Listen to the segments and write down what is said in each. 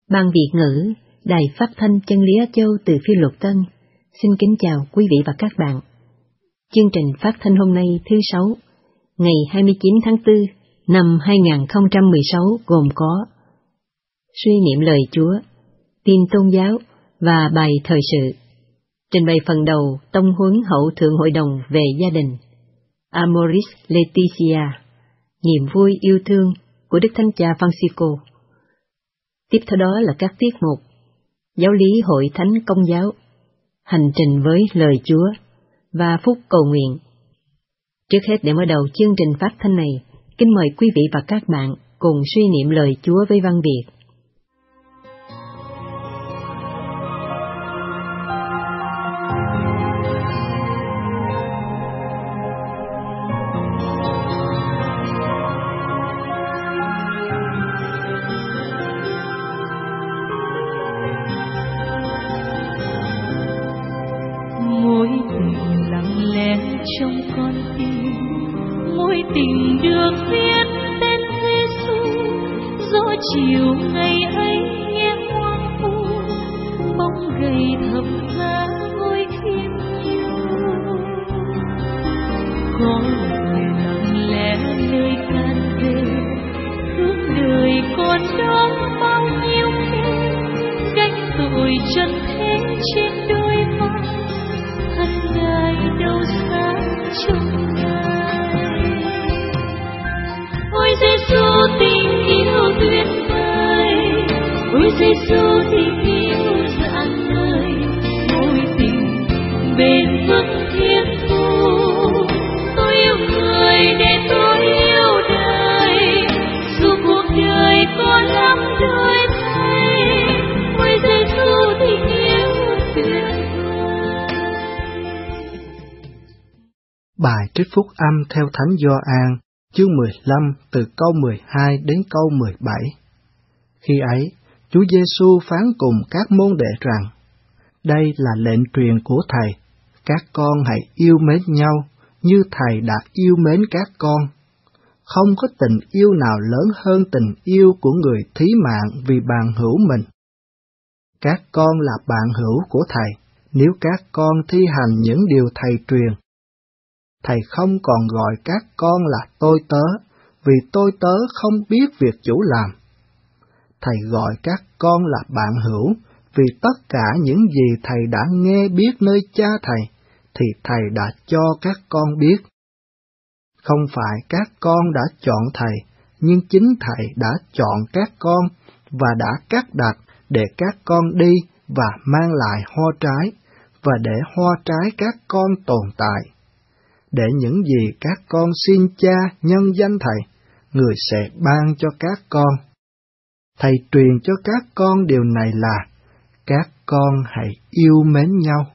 Ban Việt ngữ, Đài Phát thanh Chân lý Á Châu từ Phiên Luật Tân, xin kính chào quý vị và các bạn. Chương trình phát thanh hôm nay thứ Sáu, ngày 29 tháng 4 năm 2016 gồm có suy niệm lời Chúa, tin tôn giáo và bài thời sự. Trình bày phần đầu tông huấn hậu thượng hội đồng về gia đình, Amoris Laetitia, niềm vui yêu thương của Đức Thánh Cha Francisco. Tiếp theo đó là các tiết mục giáo lý hội thánh công giáo, hành trình với lời Chúa và phúc cầu nguyện. Trước hết, để mở đầu chương trình phát thanh này, kính mời quý vị và các bạn cùng suy niệm lời Chúa với văn Việt. Bài trích phúc âm theo Thánh Gioan, chương 15 từ câu 12 đến câu 17. Khi ấy, Chúa Giêsu phán cùng các môn đệ rằng: đây là lệnh truyền của Thầy, các con hãy yêu mến nhau như Thầy đã yêu mến các con. Không có tình yêu nào lớn hơn tình yêu của người thí mạng vì bạn hữu mình. Các con là bạn hữu của Thầy, nếu các con thi hành những điều Thầy truyền. Thầy không còn gọi các con là tôi tớ, vì tôi tớ không biết việc chủ làm. Thầy gọi các con là bạn hữu, vì tất cả những gì Thầy đã nghe biết nơi Cha Thầy, thì Thầy đã cho các con biết. Không phải các con đã chọn Thầy, nhưng chính Thầy đã chọn các con và đã cắt đặt để các con đi và mang lại hoa trái, và để hoa trái các con tồn tại. Để những gì các con xin Cha nhân danh Thầy, Người sẽ ban cho các con. Thầy truyền cho các con điều này là: các con hãy yêu mến nhau.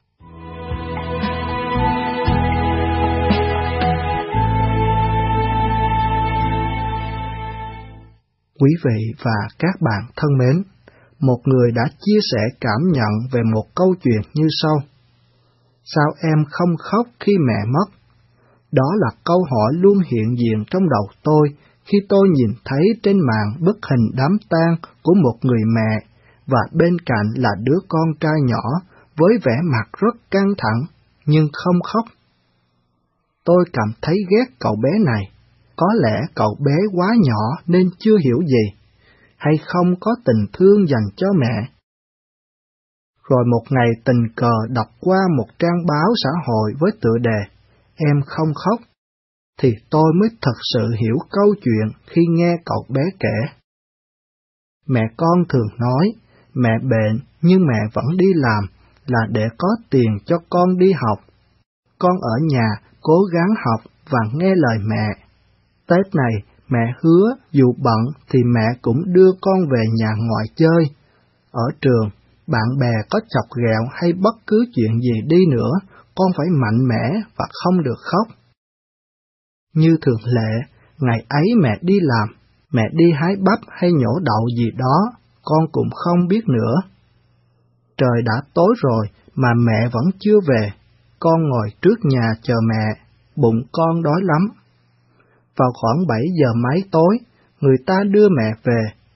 Quý vị và các bạn thân mến, một người đã chia sẻ cảm nhận về một câu chuyện như sau: sao em không khóc khi mẹ mất? Đó là câu hỏi luôn hiện diện trong đầu tôi khi tôi nhìn thấy trên màn bức hình đám tang của một người mẹ và bên cạnh là đứa con trai nhỏ với vẻ mặt rất căng thẳng nhưng không khóc. Tôi cảm thấy ghét cậu bé này. Có lẽ cậu bé quá nhỏ nên chưa hiểu gì, hay không có tình thương dành cho mẹ. Rồi một ngày tình cờ đọc qua một trang báo xã hội với tựa đề "Em không khóc", thì tôi mới thật sự hiểu câu chuyện khi nghe cậu bé kể. Mẹ con thường nói, mẹ bệnh nhưng mẹ vẫn đi làm là để có tiền cho con đi học. Con ở nhà cố gắng học và nghe lời mẹ. Tết này mẹ hứa dù bận thì mẹ cũng đưa con về nhà ngoại chơi. Ở trường, bạn bè có chọc ghẹo hay bất cứ chuyện gì đi nữa, con phải mạnh mẽ và không được khóc. Như thường lệ, ngày ấy mẹ đi làm, mẹ đi hái bắp hay nhổ đậu gì đó, con cũng không biết nữa. Trời đã tối rồi mà mẹ vẫn chưa về, con ngồi trước nhà chờ mẹ, bụng con đói lắm. Vào khoảng 7 giờ mấy tối, người ta đưa mẹ về.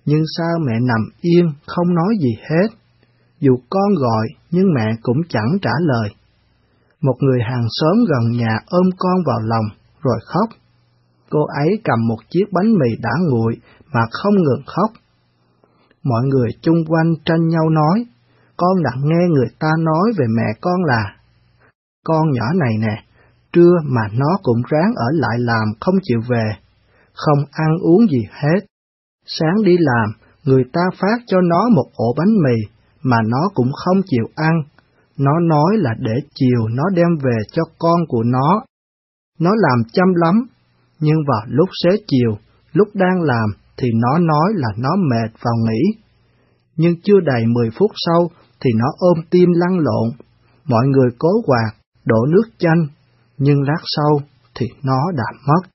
Nhưng sao mẹ nằm yên, không nói gì hết? Dù con gọi, nhưng mẹ cũng chẳng trả lời. Một người hàng xóm gần nhà ôm con vào lòng, rồi khóc. Cô ấy cầm một chiếc bánh mì đã nguội mà không ngừng khóc. Mọi người chung quanh tranh nhau nói, con đã nghe người ta nói về mẹ con là, con nhỏ này nè, trưa mà nó cũng ráng ở lại làm không chịu về, không ăn uống gì hết. Sáng đi làm, người ta phát cho nó một ổ bánh mì, mà nó cũng không chịu ăn. Nó nói là để chiều nó đem về cho con của nó. Nó làm chăm lắm, nhưng vào lúc xế chiều, lúc đang làm thì nó nói là nó mệt vào nghỉ. Nhưng chưa đầy 10 phút sau thì nó ôm tim lăn lộn. Mọi người cố quạt, đổ nước chanh, nhưng lát sau thì nó đã mất.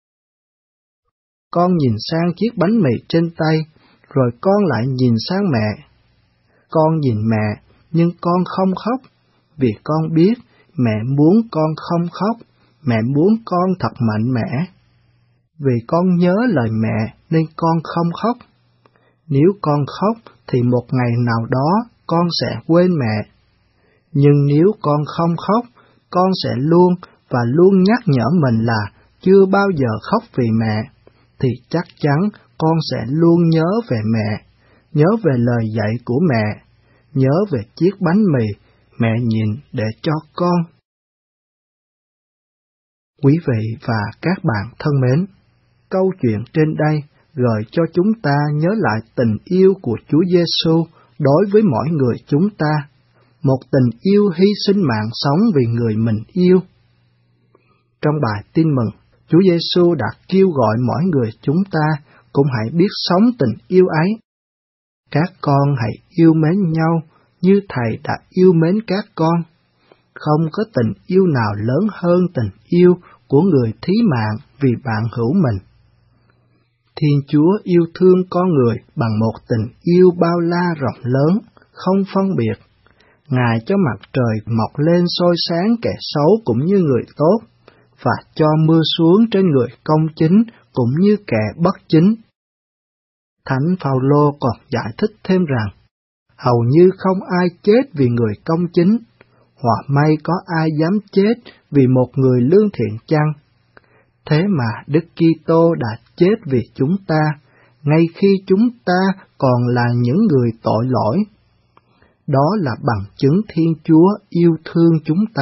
Con nhìn sang chiếc bánh mì trên tay, rồi con lại nhìn sang mẹ. Con nhìn mẹ, nhưng con không khóc, vì con biết mẹ muốn con không khóc, mẹ muốn con thật mạnh mẽ. Vì con nhớ lời mẹ nên con không khóc. Nếu con khóc thì một ngày nào đó con sẽ quên mẹ. Nhưng nếu con không khóc, con sẽ luôn và luôn nhắc nhở mình là chưa bao giờ khóc vì mẹ, thì chắc chắn con sẽ luôn nhớ về mẹ, nhớ về lời dạy của mẹ, nhớ về chiếc bánh mì mẹ nhìn để cho con. Quý vị và các bạn thân mến, câu chuyện trên đây gợi cho chúng ta nhớ lại tình yêu của Chúa Giêsu đối với mỗi người chúng ta, một tình yêu hy sinh mạng sống vì người mình yêu. Trong bài tin mừng, Chúa Giêsu đã kêu gọi mỗi người chúng ta cũng hãy biết sống tình yêu ấy. Các con hãy yêu mến nhau như Thầy đã yêu mến các con. Không có tình yêu nào lớn hơn tình yêu của người thí mạng vì bạn hữu mình. Thiên Chúa yêu thương con người bằng một tình yêu bao la rộng lớn, không phân biệt. Ngài cho mặt trời mọc lên soi sáng kẻ xấu cũng như người tốt, và cho mưa xuống trên người công chính cũng như kẻ bất chính. Thánh Phaolô còn giải thích thêm rằng, hầu như không ai chết vì người công chính, hoặc may có ai dám chết vì một người lương thiện chăng? Thế mà Đức Kitô đã chết vì chúng ta, ngay khi chúng ta còn là những người tội lỗi. Đó là bằng chứng Thiên Chúa yêu thương chúng ta.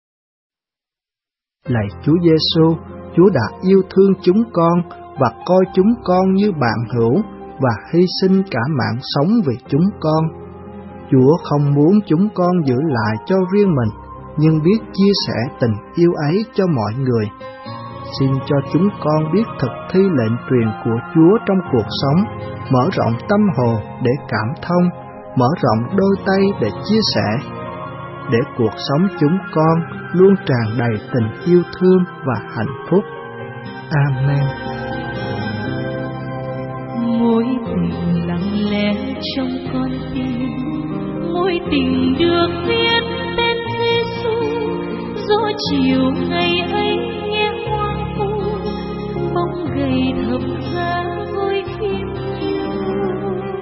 Lạy Chúa Giêsu, Chúa đã yêu thương chúng con và coi chúng con như bạn hữu và hy sinh cả mạng sống vì chúng con. Chúa không muốn chúng con giữ lại cho riêng mình, nhưng biết chia sẻ tình yêu ấy cho mọi người. Xin cho chúng con biết thực thi lệnh truyền của Chúa trong cuộc sống, mở rộng tâm hồn để cảm thông, mở rộng đôi tay để chia sẻ, để cuộc sống chúng con luôn tràn đầy tình yêu thương và hạnh phúc. Amen. Mối tình lặng lẽ trong con tim, mối tình được viết tên Giêsu, gió chiều ngày ấy nghe hoang vu, bóng gầy thập giá ngôi thiên yêu.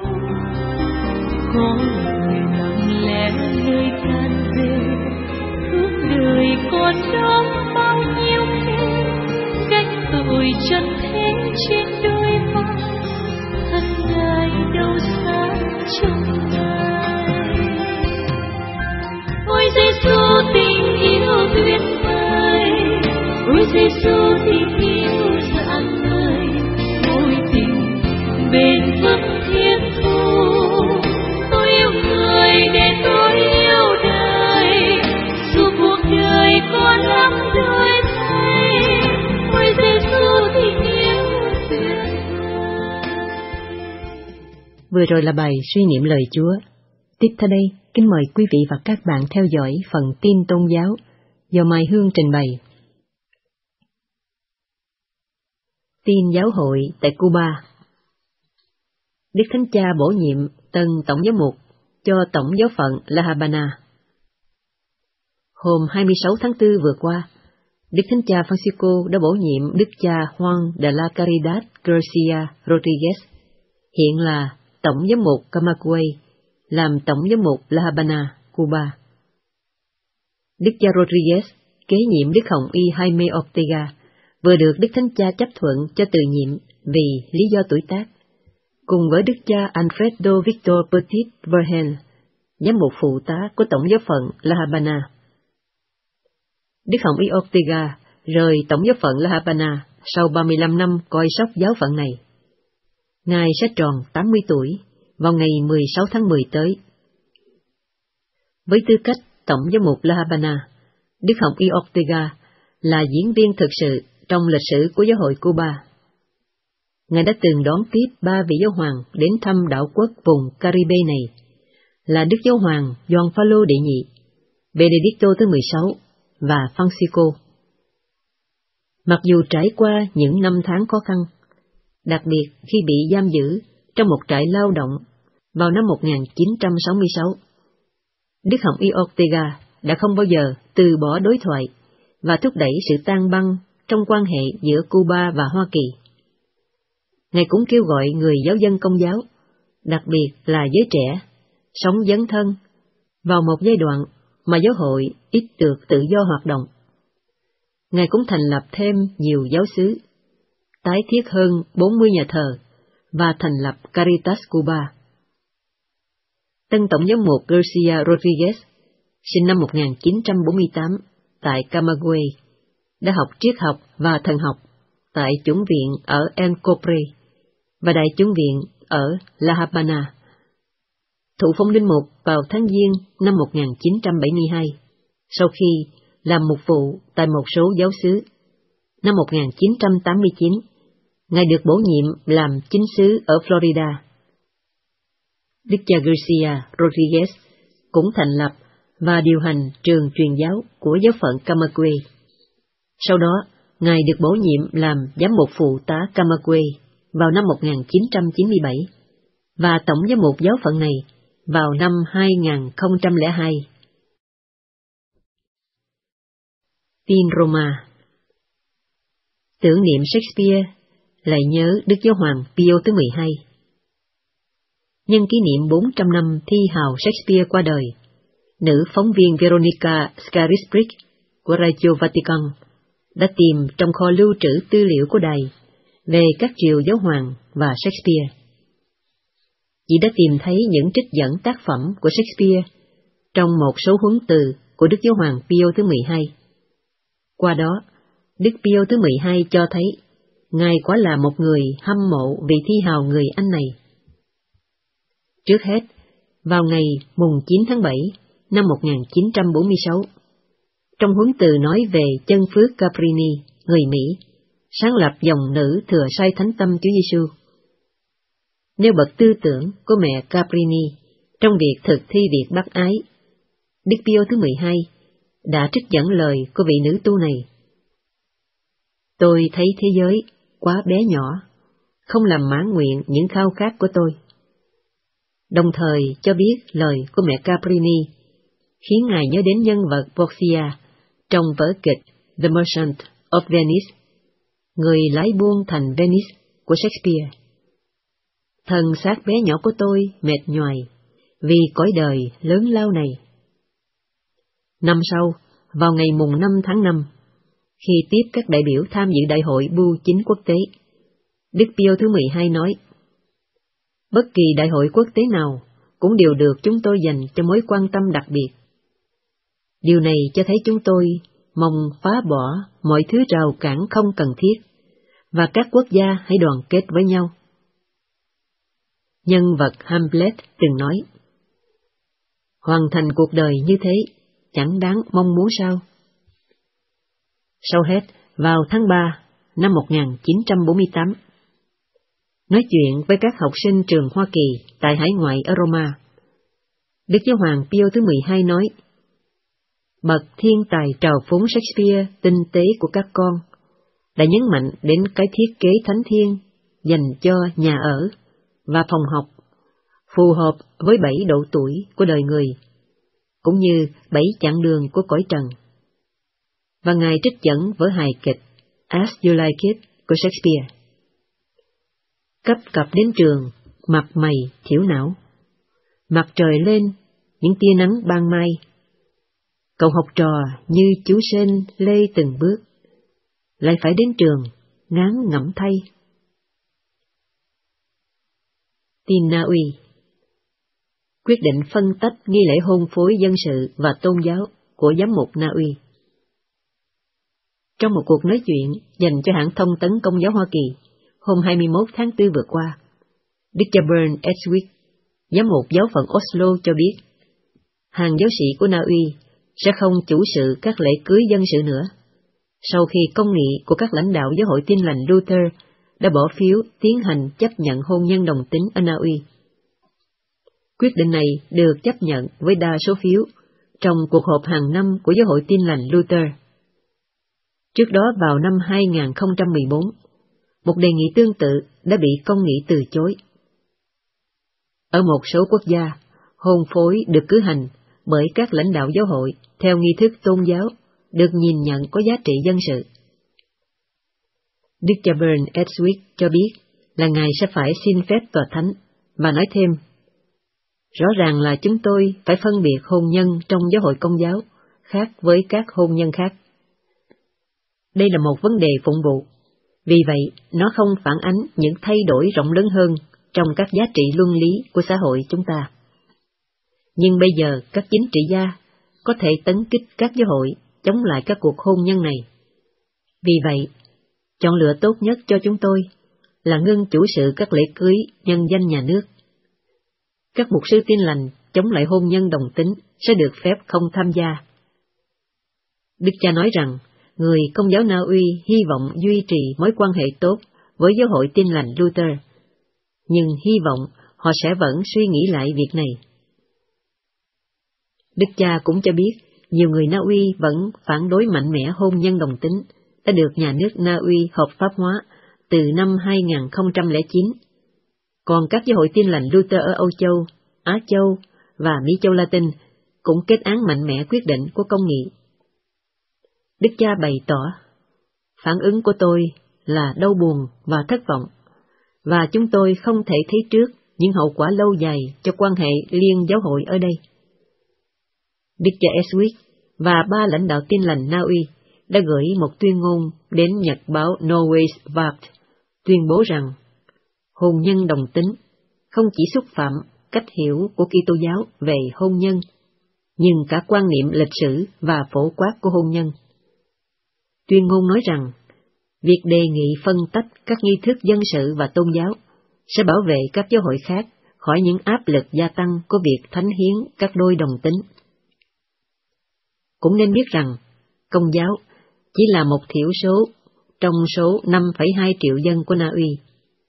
Có người lặng lẽ nơi can về, ước đời còn đong bao nhiêu thế, gánh tội trần thế trên đôi vai, thân ngài đâu xa trong ngài. Ôi Giêsu tình yêu tuyệt vời, ôi Giêsu tình yêu rạng ngời, mối tình bền vững thiên thu. Tôi yêu người để tôi yêu đời, dù cuộc đời có lắm đổi thay. Ôi Giêsu tình yêu tuyệt vời. Vừa rồi là bài suy niệm lời Chúa. Tiếp theo đây, kính mời quý vị và các bạn theo dõi phần tin tôn giáo do Mai Hương trình bày. Tin giáo hội tại Cuba. Đức Thánh Cha bổ nhiệm tân tổng giám mục cho tổng giáo phận La Habana. Hôm 26 tháng 4 vừa qua, Đức Thánh Cha Francisco đã bổ nhiệm Đức cha Juan de la Caridad Garcia Rodriguez, hiện là Tổng giám mục Camagüey, làm Tổng giám mục La Habana, Cuba. Đức cha Rodriguez, kế nhiệm Đức Hồng Y Jaime Ortega, vừa được Đức Thánh Cha chấp thuận cho từ nhiệm vì lý do tuổi tác, cùng với Đức cha Alfredo Victor Petit Vergel, giám mục phụ tá của Tổng giáo phận La Habana. Đức Hồng Y Ortega rời Tổng giáo phận La Habana sau 35 năm coi sóc giáo phận này. Ngài sẽ tròn 80 tuổi vào ngày 16 tháng 10 tới. Với tư cách Tổng giám mục La Habana, Đức Hồng Y Ortega là diễn viên thực sự trong lịch sử của giáo hội Cuba. Ngài đã từng đón tiếp 3 vị giáo hoàng đến thăm đảo quốc vùng Caribe này, là Đức Giáo hoàng Gioan Phaolô đệ nhị, Benedicto thứ 16 và Francisco. Mặc dù trải qua những năm tháng khó khăn, đặc biệt khi bị giam giữ trong một trại lao động vào năm 1966, Đức Hồng Y Ortega đã không bao giờ từ bỏ đối thoại và thúc đẩy sự tan băng trong quan hệ giữa Cuba và Hoa Kỳ. Ngài cũng kêu gọi người giáo dân Công giáo, đặc biệt là giới trẻ, sống dấn thân vào một giai đoạn mà giáo hội ít được tự do hoạt động. Ngài cũng thành lập thêm nhiều giáo xứ, tái thiết hơn 40 nhà thờ và thành lập Caritas Cuba. Tân Tổng giám mục Garcia Rodriguez, sinh năm 1948 tại Camagüey, đã học triết học và thần học tại chủng viện ở El Cobre và đại chủng viện ở La Habana. Thụ phong linh mục vào tháng Giêng năm 1972, sau khi làm mục vụ tại một số giáo xứ. Năm 1989, Ngài được bổ nhiệm làm chính sứ ở Florida. Đức cha Garcia Rodriguez cũng thành lập và điều hành trường truyền giáo của giáo phận Camagüey. Sau đó, Ngài được bổ nhiệm làm giám mục phụ tá Camagüey vào năm 1997 và tổng giám mục giáo phận này vào năm 2002. Tin Roma. Tưởng niệm Shakespeare, lại nhớ Đức Giáo hoàng Pio thứ 12. Nhân kỷ niệm 400 năm thi hào Shakespeare qua đời, nữ phóng viên Veronica Scarisbrick của Radio Vatican đã tìm trong kho lưu trữ tư liệu của đài về các triều giáo hoàng và Shakespeare. Chị đã tìm thấy những trích dẫn tác phẩm của Shakespeare trong một số huấn từ của Đức Giáo hoàng Pio thứ 12. Qua đó, Đức Pio thứ 12 cho thấy Ngài quả là một người hâm mộ vị thi hào người Anh này. Trước hết, vào ngày mùng 9 tháng 7 năm 1946, trong huấn từ nói về chân phước Caprini, người Mỹ, sáng lập dòng nữ thừa sai thánh tâm Chúa Giêsu. Nêu bật tư tưởng của mẹ Caprini trong việc thực thi việc bác ái, Đức Pio thứ 12 đã trích dẫn lời của vị nữ tu này. Tôi thấy thế giới quá bé nhỏ, không làm mãn nguyện những khao khát của tôi. Đồng thời cho biết lời của mẹ Caprini khiến Ngài nhớ đến nhân vật Portia trong vở kịch The Merchant of Venice, người lái buôn thành Venice của Shakespeare. Thân xác bé nhỏ của tôi mệt nhoài vì cõi đời lớn lao này. Năm sau, vào ngày mùng 5 tháng 5, khi tiếp các đại biểu tham dự đại hội bưu chính quốc tế, Đức Pio thứ 12 nói, bất kỳ đại hội quốc tế nào cũng đều được chúng tôi dành cho mối quan tâm đặc biệt. Điều này cho thấy chúng tôi mong phá bỏ mọi thứ rào cản không cần thiết, và các quốc gia hãy đoàn kết với nhau. Nhân vật Hamlet từng nói, hoàn thành cuộc đời như thế chẳng đáng mong muốn sao? Sau hết, vào tháng 3 năm 1948, nói chuyện với các học sinh trường Hoa Kỳ tại hải ngoại ở Roma, Đức Giáo hoàng Pio thứ 12 nói, bậc thiên tài trào phúng Shakespeare tinh tế của các con đã nhấn mạnh đến cái thiết kế thánh thiêng dành cho nhà ở và phòng học, phù hợp với 7 độ tuổi của đời người, cũng như 7 chặng đường của cõi trần. Và Ngài trích dẫn vở hài kịch As You Like It của Shakespeare. Cấp cập đến trường mặt mày thiểu não. Mặt trời lên, những tia nắng ban mai. Cậu học trò như chú sên lê từng bước, lại phải đến trường, ngán ngẩm thay. Tin Na Uy. Quyết định phân tách nghi lễ hôn phối dân sự và tôn giáo của giám mục Na Uy. Trong một cuộc nói chuyện dành cho hãng thông tấn Công giáo Hoa Kỳ hôm 21 tháng 4 vừa qua, Đức cha Bernd Eswick, giám mục giáo phận Oslo cho biết, hàng giáo sĩ của Na Uy sẽ không chủ sự các lễ cưới dân sự nữa, sau khi công nghị của các lãnh đạo giáo hội Tin lành Luther đã bỏ phiếu tiến hành chấp nhận hôn nhân đồng tính ở Na Uy. Quyết định này được chấp nhận với đa số phiếu trong cuộc họp hàng năm của giáo hội Tin lành Luther. Trước đó vào năm 2014, một đề nghị tương tự đã bị công nghị từ chối. Ở một số quốc gia, hôn phối được cử hành bởi các lãnh đạo giáo hội theo nghi thức tôn giáo được nhìn nhận có giá trị dân sự. Đức cha Bernd Eswick cho biết là Ngài sẽ phải xin phép tòa thánh, và nói thêm, rõ ràng là chúng tôi phải phân biệt hôn nhân trong giáo hội Công giáo khác với các hôn nhân khác. Đây là một vấn đề phụng vụ, vì vậy nó không phản ánh những thay đổi rộng lớn hơn trong các giá trị luân lý của xã hội chúng ta. Nhưng bây giờ các chính trị gia có thể tấn kích các giáo hội chống lại các cuộc hôn nhân này. Vì vậy, chọn lựa tốt nhất cho chúng tôi là ngưng chủ sự các lễ cưới nhân danh nhà nước. Các mục sư Tin lành chống lại hôn nhân đồng tính sẽ được phép không tham gia. Đức cha nói rằng, người Công giáo Na Uy hy vọng duy trì mối quan hệ tốt với giáo hội Tin lành Luther, nhưng hy vọng họ sẽ vẫn suy nghĩ lại việc này. Đức cha cũng cho biết, nhiều người Na Uy vẫn phản đối mạnh mẽ hôn nhân đồng tính đã được nhà nước Na Uy hợp pháp hóa từ năm 2009. Còn các giáo hội Tin lành Luther ở Âu Châu, Á Châu và Mỹ Châu Latin cũng kết án mạnh mẽ quyết định của công nghị. Đức cha bày tỏ, phản ứng của tôi là đau buồn và thất vọng, và chúng tôi không thể thấy trước những hậu quả lâu dài cho quan hệ liên giáo hội ở đây. Đức cha Eswick và 3 lãnh đạo Tin lành Na Uy đã gửi một tuyên ngôn đến nhật báo Norway's Vart, tuyên bố rằng hôn nhân đồng tính không chỉ xúc phạm cách hiểu của Kitô giáo về hôn nhân, nhưng cả quan niệm lịch sử và phổ quát của hôn nhân. Tuyên ngôn nói rằng, việc đề nghị phân tách các nghi thức dân sự và tôn giáo sẽ bảo vệ các giáo hội khác khỏi những áp lực gia tăng của việc thánh hiến các đôi đồng tính. Cũng nên biết rằng, Công giáo chỉ là một thiểu số trong số 5,2 triệu dân của Na Uy.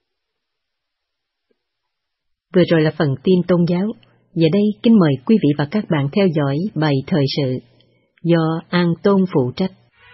Vừa rồi là phần tin tôn giáo. Giờ đây kính mời quý vị và các bạn theo dõi bài thời sự do An Tôn phụ trách.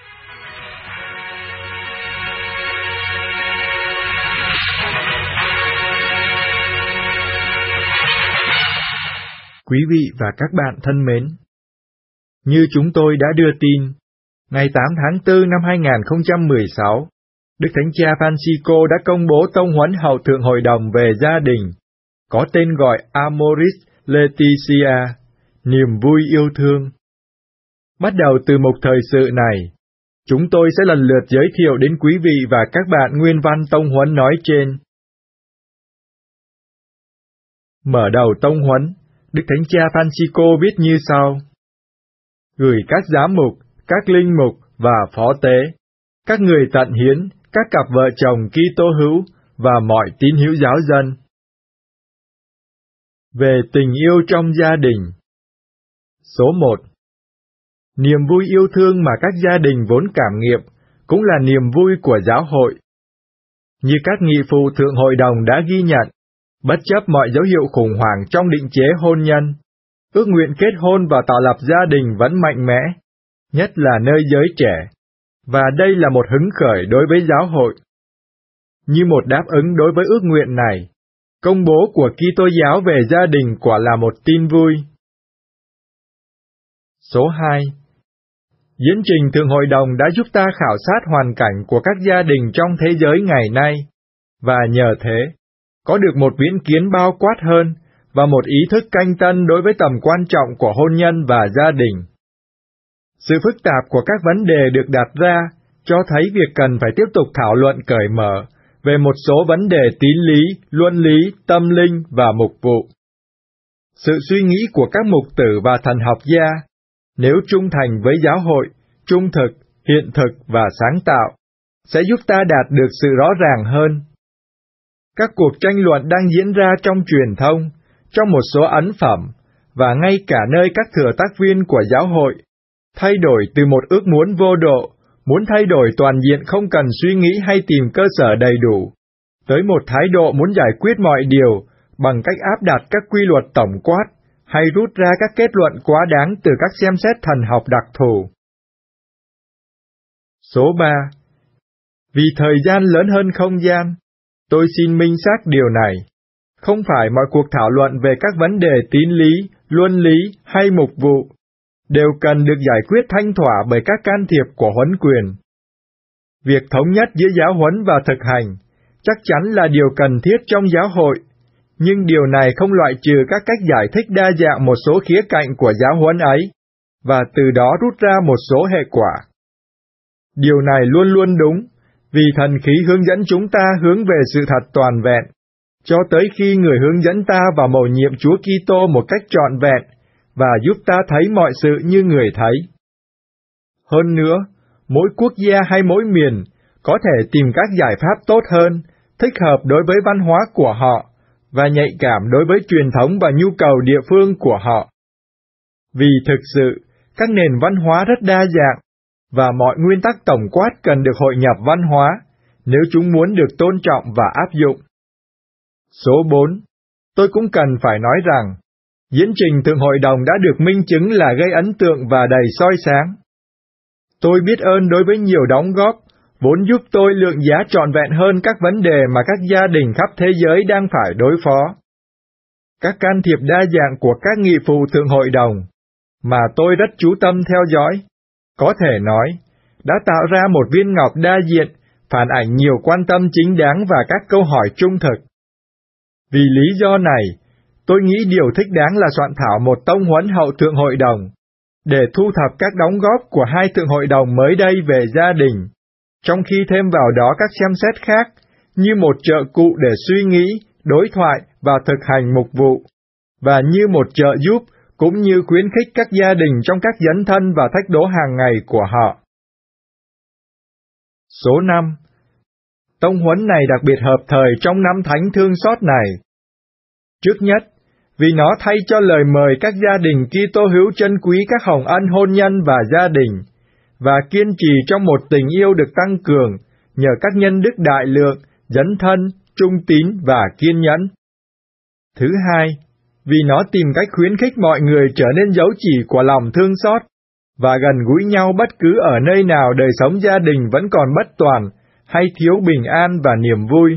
Quý vị và các bạn thân mến, như chúng tôi đã đưa tin, ngày 8 tháng 4 năm 2016, Đức Thánh Cha Francisco đã công bố tông huấn hậu thượng hội đồng về gia đình, có tên gọi Amoris Laetitia, niềm vui yêu thương. Bắt đầu từ mục thời sự này, chúng tôi sẽ lần lượt giới thiệu đến quý vị và các bạn nguyên văn tông huấn nói trên. Mở đầu tông huấn, Đức Thánh Cha Francisco viết như sau: gửi các giám mục, các linh mục và phó tế, các người tận hiến, các cặp vợ chồng Kitô hữu và mọi tín hữu giáo dân. Về tình yêu trong gia đình. Số 1. Niềm vui yêu thương mà các gia đình vốn cảm nghiệm cũng là niềm vui của giáo hội. Như các nghị phụ thượng hội đồng đã ghi nhận, bất chấp mọi dấu hiệu khủng hoảng trong định chế hôn nhân, ước nguyện kết hôn và tạo lập gia đình vẫn mạnh mẽ, nhất là nơi giới trẻ, và đây là một hứng khởi đối với giáo hội. Như một đáp ứng đối với ước nguyện này, công bố của Kitô giáo về gia đình quả là một tin vui. Số 2. Diễn trình Thượng Hội đồng đã giúp ta khảo sát hoàn cảnh của các gia đình trong thế giới ngày nay, và nhờ thế, có được một viễn kiến bao quát hơn và một ý thức canh tân đối với tầm quan trọng của hôn nhân và gia đình. Sự phức tạp của các vấn đề được đặt ra cho thấy việc cần phải tiếp tục thảo luận cởi mở về một số vấn đề tín lý, luân lý, tâm linh và mục vụ. Sự suy nghĩ của các mục tử và thần học gia, nếu trung thành với giáo hội, trung thực, hiện thực và sáng tạo, sẽ giúp ta đạt được sự rõ ràng hơn. Các cuộc tranh luận đang diễn ra trong truyền thông, trong một số ấn phẩm, và ngay cả nơi các thừa tác viên của giáo hội, thay đổi từ một ước muốn vô độ, muốn thay đổi toàn diện không cần suy nghĩ hay tìm cơ sở đầy đủ, tới một thái độ muốn giải quyết mọi điều bằng cách áp đặt các quy luật tổng quát, hay rút ra các kết luận quá đáng từ các xem xét thần học đặc thù. Số 3. Vì thời gian lớn hơn không gian, tôi xin minh xác điều này. Không phải mọi cuộc thảo luận về các vấn đề tín lý, luân lý hay mục vụ đều cần được giải quyết thanh thỏa bởi các can thiệp của huấn quyền. Việc thống nhất giữa giáo huấn và thực hành chắc chắn là điều cần thiết trong giáo hội, nhưng điều này không loại trừ các cách giải thích đa dạng một số khía cạnh của giáo huấn ấy, và từ đó rút ra một số hệ quả. Điều này luôn luôn đúng, vì thần khí hướng dẫn chúng ta hướng về sự thật toàn vẹn, cho tới khi người hướng dẫn ta vào mầu nhiệm Chúa Kitô một cách trọn vẹn, và giúp ta thấy mọi sự như người thấy. Hơn nữa, mỗi quốc gia hay mỗi miền có thể tìm các giải pháp tốt hơn, thích hợp đối với văn hóa của họ, và nhạy cảm đối với truyền thống và nhu cầu địa phương của họ. Vì thực sự, các nền văn hóa rất đa dạng, và mọi nguyên tắc tổng quát cần được hội nhập văn hóa, nếu chúng muốn được tôn trọng và áp dụng. Số 4. Tôi cũng cần phải nói rằng, diễn trình Thượng Hội đồng đã được minh chứng là gây ấn tượng và đầy soi sáng. Tôi biết ơn đối với nhiều đóng góp, vốn giúp tôi lượng giá trọn vẹn hơn các vấn đề mà các gia đình khắp thế giới đang phải đối phó. Các can thiệp đa dạng của các nghị phụ Thượng Hội đồng, mà tôi rất chú tâm theo dõi, có thể nói, đã tạo ra một viên ngọc đa diện, phản ảnh nhiều quan tâm chính đáng và các câu hỏi trung thực. Vì lý do này, tôi nghĩ điều thích đáng là soạn thảo một tông huấn hậu Thượng Hội đồng, để thu thập các đóng góp của hai Thượng Hội đồng mới đây về gia đình, trong khi thêm vào đó các xem xét khác, như một trợ cụ để suy nghĩ, đối thoại và thực hành mục vụ, và như một trợ giúp, cũng như khuyến khích các gia đình trong các dấn thân và thách đố hàng ngày của họ. Số 5. Tông huấn này đặc biệt hợp thời trong năm thánh thương xót này. Trước nhất, vì nó thay cho lời mời các gia đình Kitô hữu trân quý các hồng ân hôn nhân và gia đình, và kiên trì trong một tình yêu được tăng cường nhờ các nhân đức đại lượng, dấn thân, trung tín và kiên nhẫn. Thứ hai, vì nó tìm cách khuyến khích mọi người trở nên dấu chỉ của lòng thương xót, và gần gũi nhau bất cứ ở nơi nào đời sống gia đình vẫn còn bất toàn, hay thiếu bình an và niềm vui.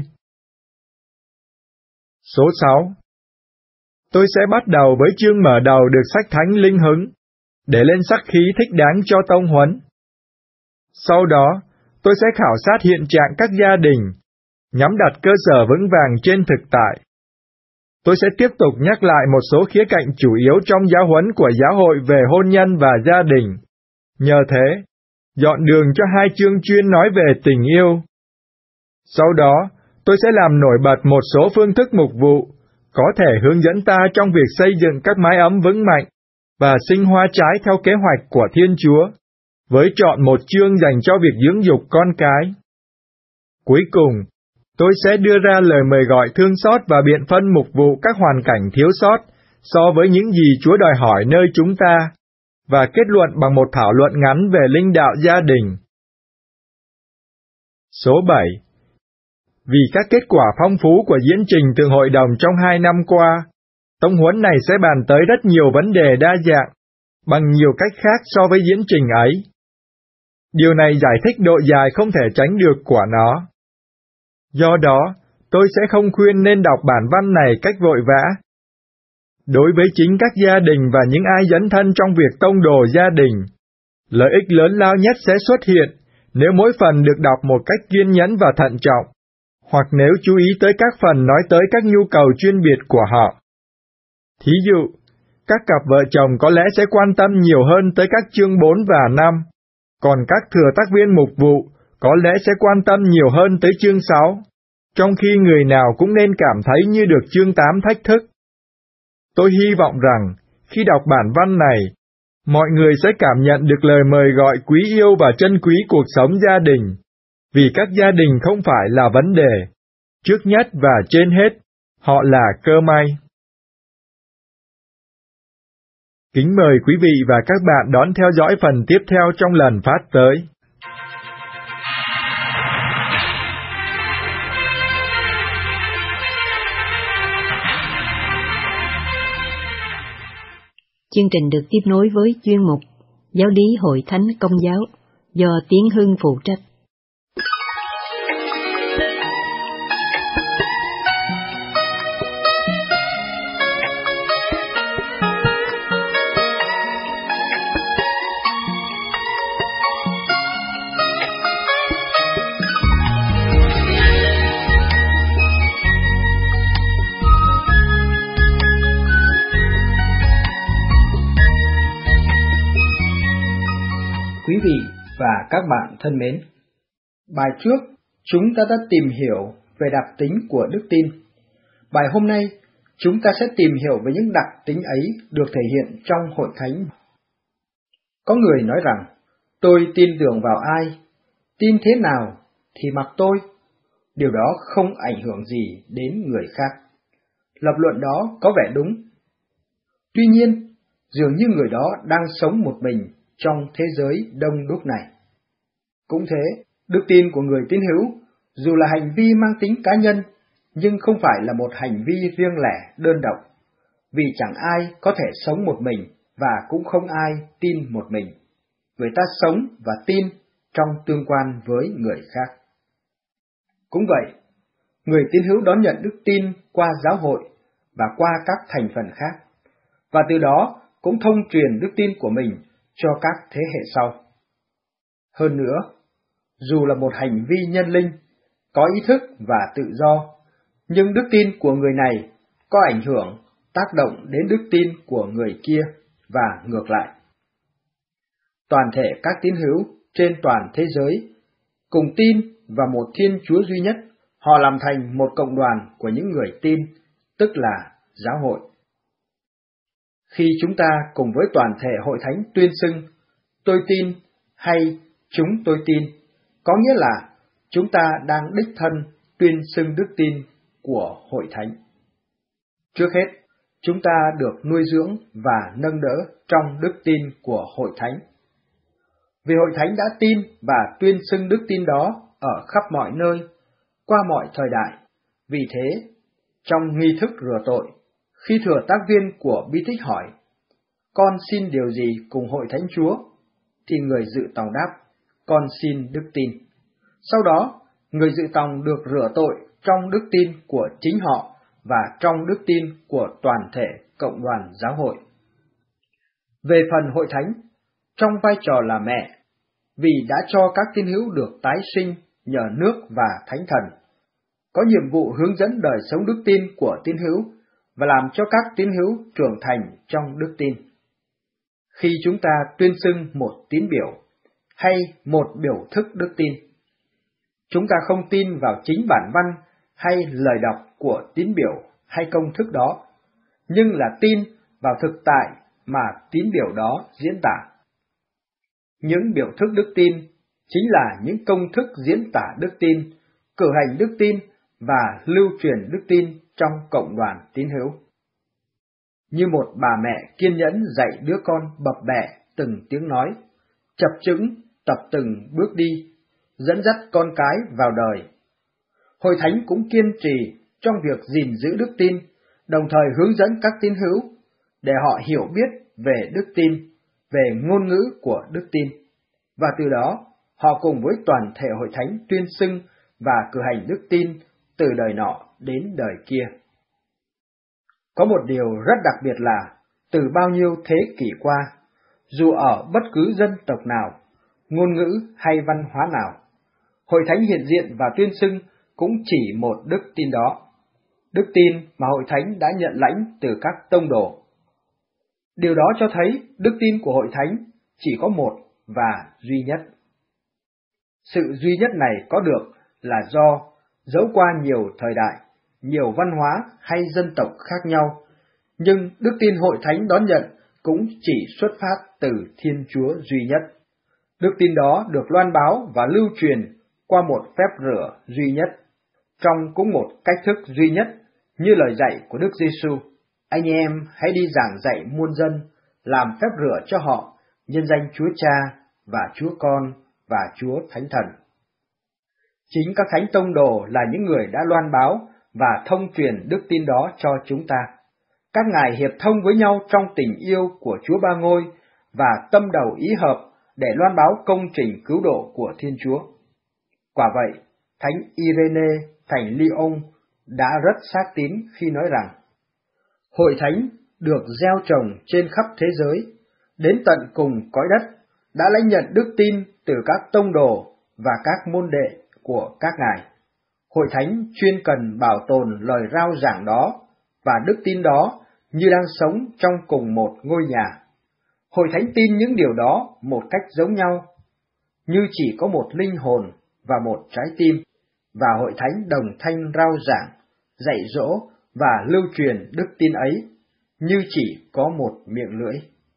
Số 6. Tôi sẽ bắt đầu với chương mở đầu được sách Thánh Linh Hứng, để lên sắc khí thích đáng cho tông huấn. Sau đó, tôi sẽ khảo sát hiện trạng các gia đình, nhắm đặt cơ sở vững vàng trên thực tại. Tôi sẽ tiếp tục nhắc lại một số khía cạnh chủ yếu trong giáo huấn của giáo hội về hôn nhân và gia đình. Nhờ thế, dọn đường cho hai chương chuyên nói về tình yêu. Sau đó, tôi sẽ làm nổi bật một số phương thức mục vụ, có thể hướng dẫn ta trong việc xây dựng các mái ấm vững mạnh, và sinh hoa trái theo kế hoạch của Thiên Chúa, với chọn một chương dành cho việc dưỡng dục con cái. Cuối cùng, tôi sẽ đưa ra lời mời gọi thương xót và biện phân mục vụ các hoàn cảnh thiếu sót so với những gì Chúa đòi hỏi nơi chúng ta, và kết luận bằng một thảo luận ngắn về linh đạo gia đình. Số 7. Vì các kết quả phong phú của diễn trình Thượng Hội đồng trong 2 năm qua, tông huấn này sẽ bàn tới rất nhiều vấn đề đa dạng, bằng nhiều cách khác so với diễn trình ấy. Điều này giải thích độ dài không thể tránh được của nó. Do đó, tôi sẽ không khuyên nên đọc bản văn này cách vội vã. Đối với chính các gia đình và những ai dấn thân trong việc tông đồ gia đình, lợi ích lớn lao nhất sẽ xuất hiện nếu mỗi phần được đọc một cách kiên nhẫn và thận trọng, hoặc nếu chú ý tới các phần nói tới các nhu cầu chuyên biệt của họ. Thí dụ, các cặp vợ chồng có lẽ sẽ quan tâm nhiều hơn tới các chương 4 và 5, còn các thừa tác viên mục vụ có lẽ sẽ quan tâm nhiều hơn tới chương 6, trong khi người nào cũng nên cảm thấy như được chương 8 thách thức. Tôi hy vọng rằng, khi đọc bản văn này, mọi người sẽ cảm nhận được lời mời gọi quý yêu và trân quý cuộc sống gia đình, vì các gia đình không phải là vấn đề. Trước nhất và trên hết, họ là cơ may. Kính mời quý vị và các bạn đón theo dõi phần tiếp theo trong lần phát tới. Chương trình được tiếp nối với chuyên mục Giáo lý Hội Thánh Công giáo do Tiến Hưng phụ trách. Quý vị và các bạn thân mến, bài trước chúng ta đã tìm hiểu về đặc tính của đức tin. Bài hôm nay chúng ta sẽ tìm hiểu về những đặc tính ấy được thể hiện trong hội thánh. Có người nói rằng, tôi tin tưởng vào ai, tin thế nào thì mặc tôi. Điều đó không ảnh hưởng gì đến người khác. Lập luận đó có vẻ đúng. Tuy nhiên, dường như người đó đang sống một mình trong thế giới đông đúc này. Cũng thế, đức tin của người tín hữu, dù là hành vi mang tính cá nhân, nhưng không phải là một hành vi riêng lẻ, đơn độc, vì chẳng ai có thể sống một mình và cũng không ai tin một mình. Người ta sống và tin trong tương quan với người khác. Cũng vậy, người tín hữu đón nhận đức tin qua giáo hội và qua các thành phần khác, và từ đó cũng thông truyền đức tin của mình cho các thế hệ sau. Hơn nữa, dù là một hành vi nhân linh, có ý thức và tự do, nhưng đức tin của người này có ảnh hưởng, tác động đến đức tin của người kia và ngược lại. Toàn thể các tín hữu trên toàn thế giới cùng tin vào một Thiên Chúa duy nhất, họ làm thành một cộng đoàn của những người tin, tức là giáo hội. Khi chúng ta cùng với toàn thể hội thánh tuyên xưng tôi tin hay chúng tôi tin, có nghĩa là chúng ta đang đích thân tuyên xưng đức tin của hội thánh. Trước hết, chúng ta được nuôi dưỡng và nâng đỡ trong đức tin của hội thánh. Vì hội thánh đã tin và tuyên xưng đức tin đó ở khắp mọi nơi, qua mọi thời đại. Vì thế, trong nghi thức rửa tội, khi thừa tác viên của bi tích hỏi, con xin điều gì cùng hội thánh Chúa? Thì người dự tòng đáp, con xin đức tin. Sau đó, người dự tòng được rửa tội trong đức tin của chính họ và trong đức tin của toàn thể cộng đoàn giáo hội. Về phần hội thánh, trong vai trò là mẹ, vì đã cho các tín hữu được tái sinh nhờ nước và thánh thần, có nhiệm vụ hướng dẫn đời sống đức tin của tín hữu và làm cho các tín hữu trưởng thành trong đức tin. Khi chúng ta tuyên xưng một tín biểu hay một biểu thức đức tin, chúng ta không tin vào chính bản văn hay lời đọc của tín biểu hay công thức đó, nhưng là tin vào thực tại mà tín biểu đó diễn tả. Những biểu thức đức tin chính là những công thức diễn tả đức tin, cử hành đức tin và lưu truyền đức tin trong cộng đoàn tín hữu. Như một bà mẹ kiên nhẫn dạy đứa con bập bẹ từng tiếng nói, chập chững tập từng bước đi, dẫn dắt con cái vào đời. Hội thánh cũng kiên trì trong việc gìn giữ đức tin, đồng thời hướng dẫn các tín hữu để họ hiểu biết về đức tin, về ngôn ngữ của đức tin, và từ đó họ cùng với toàn thể hội thánh tuyên xưng và cử hành đức tin từ đời nọ đến đời kia. Có một điều rất đặc biệt là, từ bao nhiêu thế kỷ qua, dù ở bất cứ dân tộc nào, ngôn ngữ hay văn hóa nào, hội thánh hiện diện và tuyên xưng cũng chỉ một đức tin đó, đức tin mà Hội Thánh đã nhận lãnh từ các tông đồ. Điều đó cho thấy đức tin của Hội Thánh chỉ có một và duy nhất. Sự duy nhất này có được là do dẫu qua nhiều thời đại, nhiều văn hóa hay dân tộc khác nhau, nhưng đức tin Hội Thánh đón nhận cũng chỉ xuất phát từ Thiên Chúa duy nhất. Đức tin đó được loan báo và lưu truyền qua một phép rửa duy nhất, trong cũng một cách thức duy nhất như lời dạy của Đức Giêsu: anh em hãy đi giảng dạy muôn dân, làm phép rửa cho họ nhân danh Chúa Cha và Chúa Con và Chúa Thánh Thần. Chính các thánh tông đồ là những người đã loan báo và thông truyền đức tin đó cho chúng ta. Các ngài hiệp thông với nhau trong tình yêu của Chúa Ba Ngôi và tâm đầu ý hợp để loan báo công trình cứu độ của Thiên Chúa. Quả vậy, Thánh Irene thành Lyon đã rất xác tín khi nói rằng: Hội Thánh được gieo trồng trên khắp thế giới, đến tận cùng cõi đất, đã lãnh nhận đức tin từ các tông đồ và các môn đệ của các ngài. Hội Thánh chuyên cần bảo tồn lời rao giảng đó và đức tin đó như đang sống trong cùng một ngôi nhà. Hội Thánh tin những điều đó một cách giống nhau, như chỉ có một linh hồn và một trái tim, và Hội Thánh đồng thanh rao giảng, dạy dỗ và lưu truyền đức tin ấy, như chỉ có một miệng lưỡi.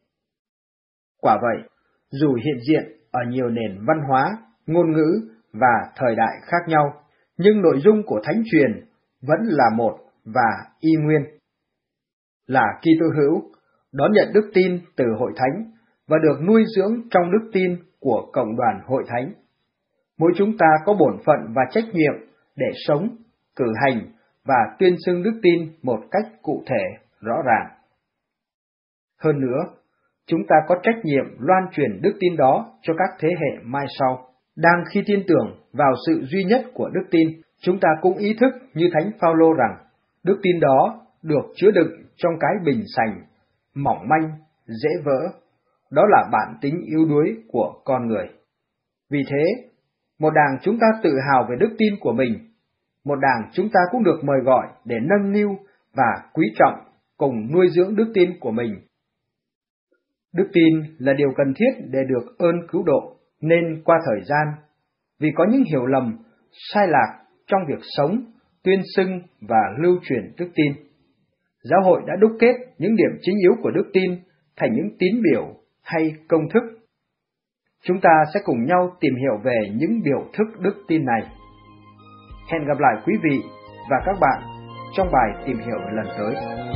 Quả vậy, dù hiện diện ở nhiều nền văn hóa, ngôn ngữ và thời đại khác nhau, nhưng nội dung của thánh truyền vẫn là một và y nguyên. Là Kitô hữu, đón nhận đức tin từ Hội Thánh và được nuôi dưỡng trong đức tin của cộng đoàn Hội Thánh. Mỗi chúng ta có bổn phận và trách nhiệm để sống, cử hành và tuyên xưng đức tin một cách cụ thể, rõ ràng. Hơn nữa, chúng ta có trách nhiệm loan truyền đức tin đó cho các thế hệ mai sau. Đang khi tin tưởng vào sự duy nhất của đức tin, chúng ta cũng ý thức như Thánh Phaolô rằng đức tin đó được chứa đựng trong cái bình sành, mỏng manh, dễ vỡ. Đó là bản tính yếu đuối của con người. Vì thế, một đảng chúng ta tự hào về đức tin của mình, một đảng chúng ta cũng được mời gọi để nâng niu và quý trọng cùng nuôi dưỡng đức tin của mình. Đức tin là điều cần thiết để được ơn cứu độ, nên qua thời gian, vì có những hiểu lầm, sai lạc trong việc sống, tuyên xưng và lưu truyền đức tin, giáo hội đã đúc kết những điểm chính yếu của đức tin thành những tín biểu hay công thức. Chúng ta sẽ cùng nhau tìm hiểu về những biểu thức đức tin này. Hẹn gặp lại quý vị và các bạn trong bài tìm hiểu lần tới.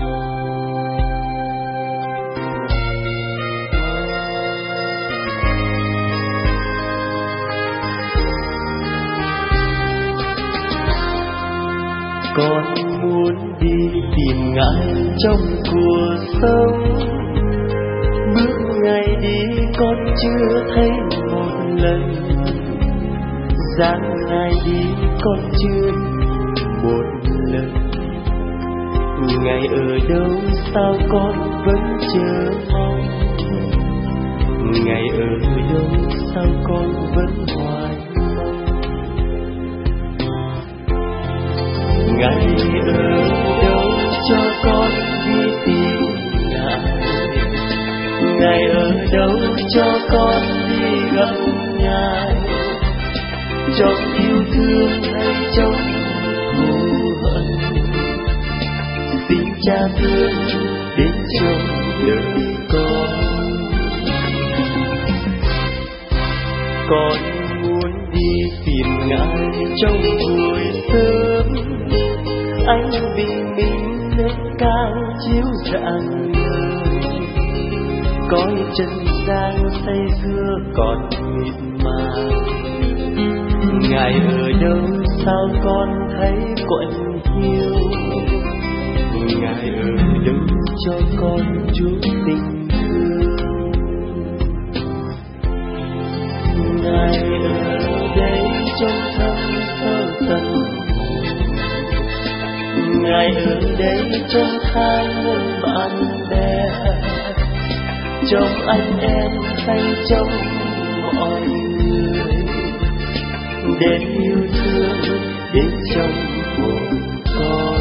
Con muốn đi tìm Ngài trong cuộc sống, bước ngày đi con chưa thấy một lần, dáng Ngài đi con chưa một lần. Ngài ở đâu sao con vẫn chờ mong, Ngài ở đâu sao con vẫn hoài mong. Ngài ở đâu cho con đi tìm Ngài, Ngài ở đâu cho con đi gặp Ngài, trong yêu thương hay trong thù hận, xin Cha thương đến trong đời con. Con muốn đi tìm Ngài trong buổi sớm, ánh bình minh lên cao chiếu rạng ngời, cõi trần gian say sưa còn mịt màng. Ngài ở đâu sao con thấy quạnh hiu, Ngài ở đâu cho con chút tình thương. Ngài ở đây trong thâm sâu tận, Ngài ở đây trong hai người bạn bè, trong anh em hay trong mọi người, đến yêu thương, đến trong hồn con.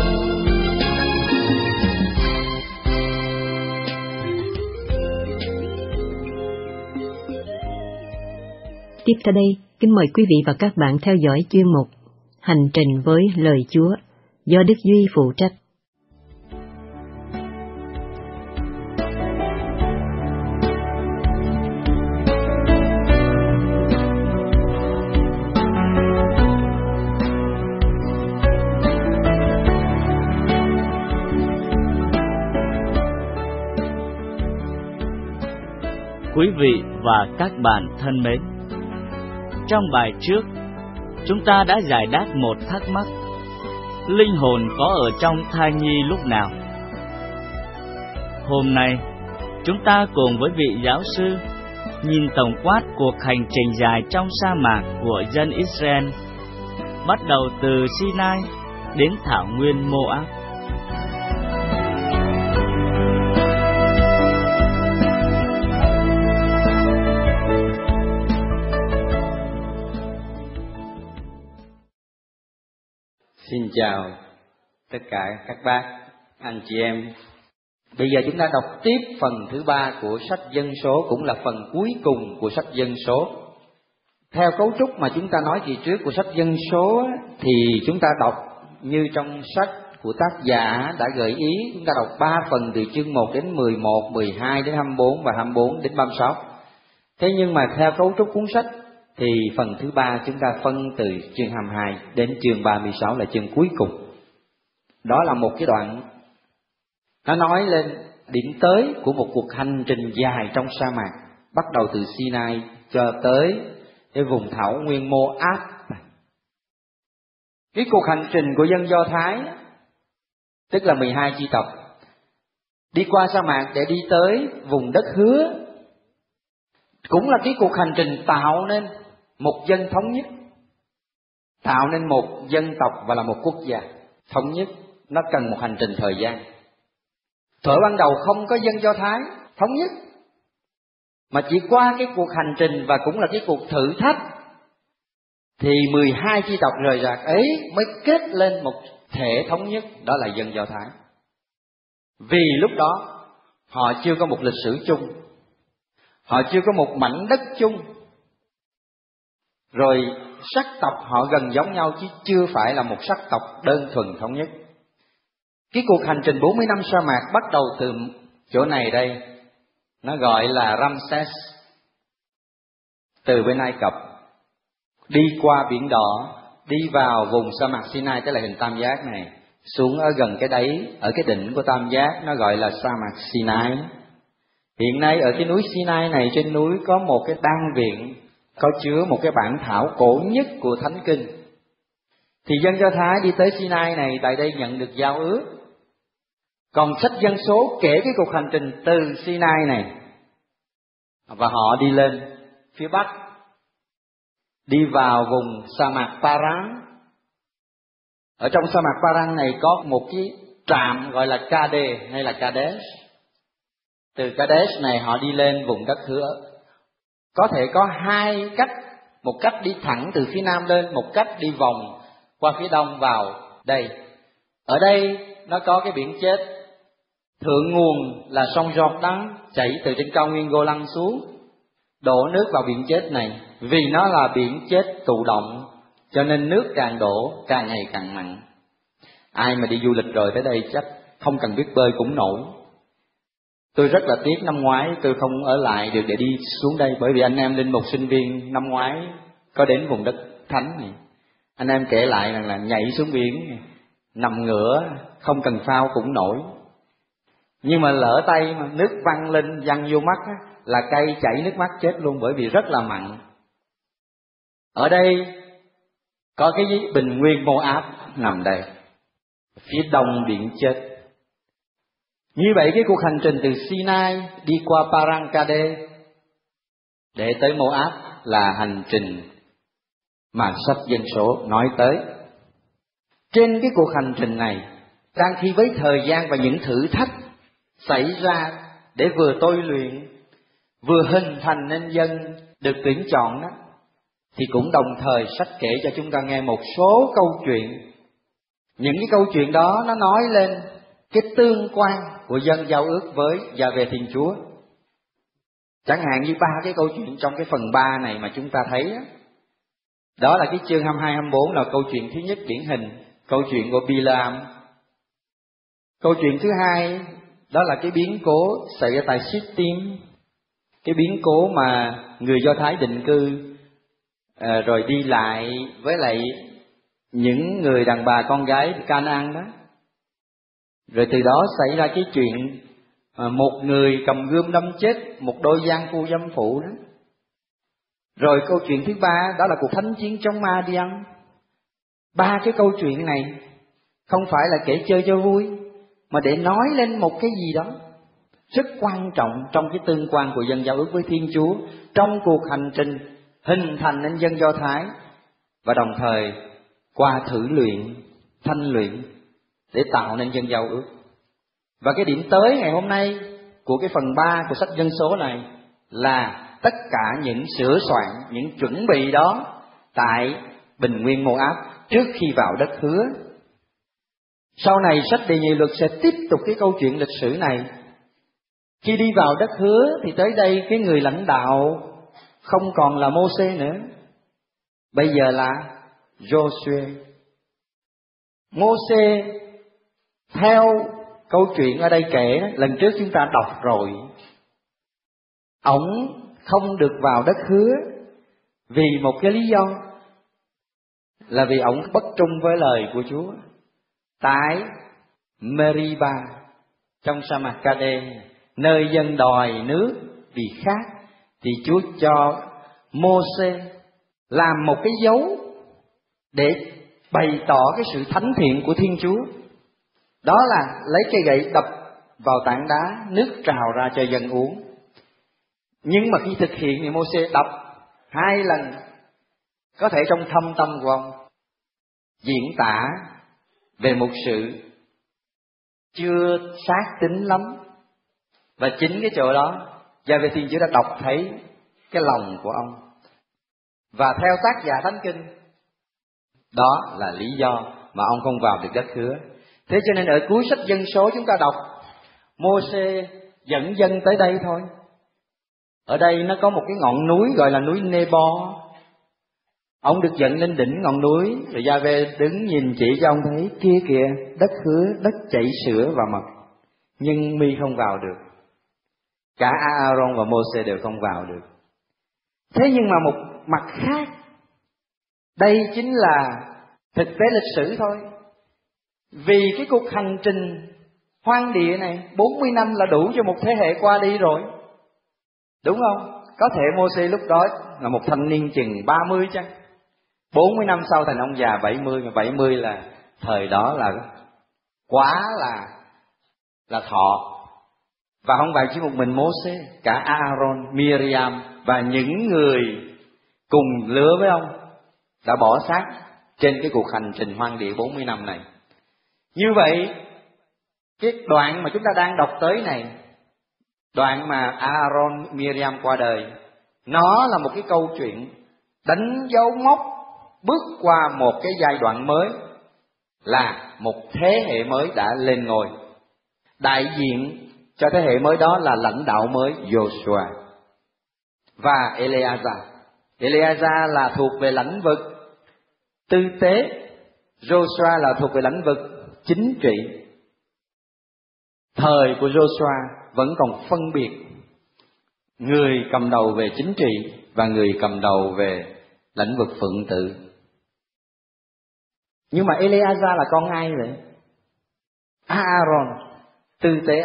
Tiếp theo đây, kính mời quý vị và các bạn theo dõi chuyên mục Hành trình với lời Chúa do Đức Duy phụ trách. Quý vị và các bạn thân mến, trong bài trước, chúng ta đã giải đáp một thắc mắc: linh hồn có ở trong thai nhi lúc nào? Hôm nay, chúng ta cùng với vị giáo sư nhìn tổng quát cuộc hành trình dài trong sa mạc của dân Israel, bắt đầu từ Sinai đến thảo nguyên Moab. Xin chào tất cả các bác, anh chị em. Bây giờ chúng ta đọc tiếp phần thứ 3 của sách Dân số, cũng là phần cuối cùng của sách Dân số. Theo cấu trúc mà chúng ta nói kỳ trước của sách Dân số thì chúng ta đọc như trong sách của tác giả đã gợi ý, chúng ta đọc 3 phần từ chương 1 đến 11, 12 đến 24 và 24 đến 36. Thế nhưng mà theo cấu trúc cuốn sách thì phần thứ 3 chúng ta phân từ chương 22 đến chương 36 là chương cuối cùng. Đó là một cái đoạn nó nói lên điểm tới của một cuộc hành trình dài trong sa mạc, bắt đầu từ Sinai cho tới cái vùng thảo nguyên Moab. Cái cuộc hành trình của dân Do Thái, tức là 12 chi tộc, đi qua sa mạc để đi tới vùng đất hứa, cũng là cái cuộc hành trình tạo nên một dân thống nhất, tạo nên một dân tộc và là một quốc gia thống nhất. Nó cần một hành trình thời gian. Thuở ban đầu không có dân Do Thái thống nhất, mà chỉ qua cái cuộc hành trình và cũng là cái cuộc thử thách thì 12 chi tộc rời rạc ấy mới kết lên một thể thống nhất, đó là dân Do Thái. Vì lúc đó họ chưa có một lịch sử chung, họ chưa có một mảnh đất chung, rồi sắc tộc họ gần giống nhau chứ chưa phải là một sắc tộc đơn thuần thống nhất. Cái cuộc hành trình 40 năm sa mạc bắt đầu từ chỗ này đây, nó gọi là Ramses, từ bên Ai Cập đi qua biển Đỏ, đi vào vùng sa mạc Sinai, tức là hình tam giác này, xuống ở gần cái đáy, ở cái đỉnh của tam giác, nó gọi là sa mạc Sinai. Hiện nay ở cái núi Sinai này, trên núi có một cái đan viện có chứa một cái bản thảo cổ nhất của Thánh Kinh. Thì dân Do Thái đi tới Sinai này, tại đây nhận được giao ước. Còn sách Dân số kể cái cuộc hành trình từ Sinai này, và họ đi lên phía Bắc, đi vào vùng sa mạc Paran. Ở trong sa mạc Paran này có một cái trạm gọi là Kade hay là Kadesh. Từ Kadesh này họ đi lên vùng đất hứa. Có thể có hai cách, một cách đi thẳng từ phía nam lên, một cách đi vòng qua phía đông vào đây. Ở đây nó có cái biển chết, thượng nguồn là sông Jordan chảy từ trên cao nguyên Golan xuống, đổ nước vào biển chết này. Vì nó là biển chết tụ động, cho nên nước càng đổ càng ngày càng mặn. Ai mà đi du lịch rồi tới đây chắc không cần biết bơi cũng nổi. Tôi rất là tiếc năm ngoái tôi không ở lại được để đi xuống đây, bởi vì anh em linh mục sinh viên năm ngoái có đến vùng đất thánh này. Anh em kể lại rằng là nhảy xuống biển, nằm ngửa, không cần phao cũng nổi. Nhưng mà lỡ tay mà nước văng lên văng vô mắt á, là cây chảy nước mắt chết luôn, bởi vì rất là mặn. Ở đây có cái bình nguyên Moab nằm đây, phía đông biển chết. Như vậy cái cuộc hành trình từ Sinai đi qua Paran Kade để tới Moab là hành trình mà sách Dân số nói tới. Trên cái cuộc hành trình này, đang khi với thời gian và những thử thách xảy ra để vừa tôi luyện, vừa hình thành nên dân được tuyển chọn đó, thì cũng đồng thời sách kể cho chúng ta nghe một số câu chuyện. Những cái câu chuyện đó nó nói lên cái tương quan của dân giao ước với Giê-hô-va Thiên Chúa. Chẳng hạn như 3 cái câu chuyện trong cái phần 3 này mà chúng ta thấy đó là cái chương 22-24 là câu chuyện thứ nhất điển hình, câu chuyện của Bilam. Câu chuyện thứ hai đó là cái biến cố xảy ra tại Sittim, cái biến cố mà người Do Thái định cư rồi đi lại với lại những người đàn bà con gái Canaan đó. Rồi từ đó xảy ra cái chuyện một người cầm gươm đâm chết một đôi giang phu dâm phụ đó. Rồi câu chuyện thứ 3 đó là cuộc thánh chiến chống Ma-đi-ân. 3 cái câu chuyện này không phải là kể chơi cho vui, mà để nói lên một cái gì đó rất quan trọng trong cái tương quan của dân giao ước với Thiên Chúa, trong cuộc hành trình hình thành nên dân Do Thái, và đồng thời qua thử luyện, thanh luyện để tạo nên dân giao ước. Và cái điểm tới ngày hôm nay của cái phần 3 của sách Dân số này là tất cả những sửa soạn, những chuẩn bị đó tại bình nguyên Mô-áp trước khi vào đất hứa. Sau này sách Đề Nhị Luật sẽ tiếp tục cái câu chuyện lịch sử này. Khi đi vào đất hứa thì tới đây cái người lãnh đạo không còn là Mô-sê nữa, bây giờ là Giô-suê. Mô-sê theo câu chuyện ở đây kể, lần trước chúng ta đọc rồi, ổng không được vào đất hứa vì một cái lý do là vì ổng bất trung với lời của Chúa. Tại Meriba trong sa mạc Ca-đê, nơi dân đòi nước vì khát, thì Chúa cho Mô-sê làm một cái dấu để bày tỏ cái sự thánh thiện của Thiên Chúa. Đó là lấy cây gậy đập vào tảng đá, nước trào ra cho dân uống. Nhưng mà khi thực hiện thì Mô-sê đập 2 lần, có thể trong thâm tâm của ông diễn tả về một sự chưa xác tín lắm. Và chính cái chỗ đó Giê-hô-va Thiên Chúa đã đọc thấy cái lòng của ông. Và theo tác giả Thánh Kinh, đó là lý do mà ông không vào được đất hứa. Thế cho nên ở cuối sách Dân số chúng ta đọc Mô-sê dẫn dân tới đây thôi. Ở đây nó có một cái ngọn núi gọi là núi Nê-bo. Ông được dẫn lên đỉnh ngọn núi, rồi Giê-hô-va đứng nhìn chỉ cho ông thấy kia kìa, đất hứa, đất chảy sữa và mật. Nhưng mi không vào được. Cả A-a-rôn và Mô-sê đều không vào được. Thế nhưng mà một mặt khác, đây chính là thực tế lịch sử thôi. Vì cái cuộc hành trình hoang địa này 40 năm là đủ cho một thế hệ qua đi rồi, đúng không? Có thể Mô-sê lúc đó là một thanh niên chừng 30 chăng, 40 năm sau thành ông già 70, mà 70 là thời đó là quá là thọ. Và không phải chỉ một mình Mô-sê, cả A-a-rôn, Miriam và những người cùng lứa với ông đã bỏ xác trên cái cuộc hành trình hoang địa 40 năm này. Như vậy, cái đoạn mà chúng ta đang đọc tới này, đoạn mà A-a-rôn, Miriam qua đời, nó là một cái câu chuyện đánh dấu mốc bước qua một cái giai đoạn mới, là một thế hệ mới đã lên ngôi. Đại diện cho thế hệ mới đó là lãnh đạo mới Joshua và Eleazar. Eleazar là thuộc về lĩnh vực tư tế, Joshua là thuộc về lĩnh vực chính trị. Thời của Joshua vẫn còn phân biệt người cầm đầu về chính trị và người cầm đầu về lĩnh vực phụng tự. Nhưng mà Eleazar là con ai vậy? Aaron, tư tế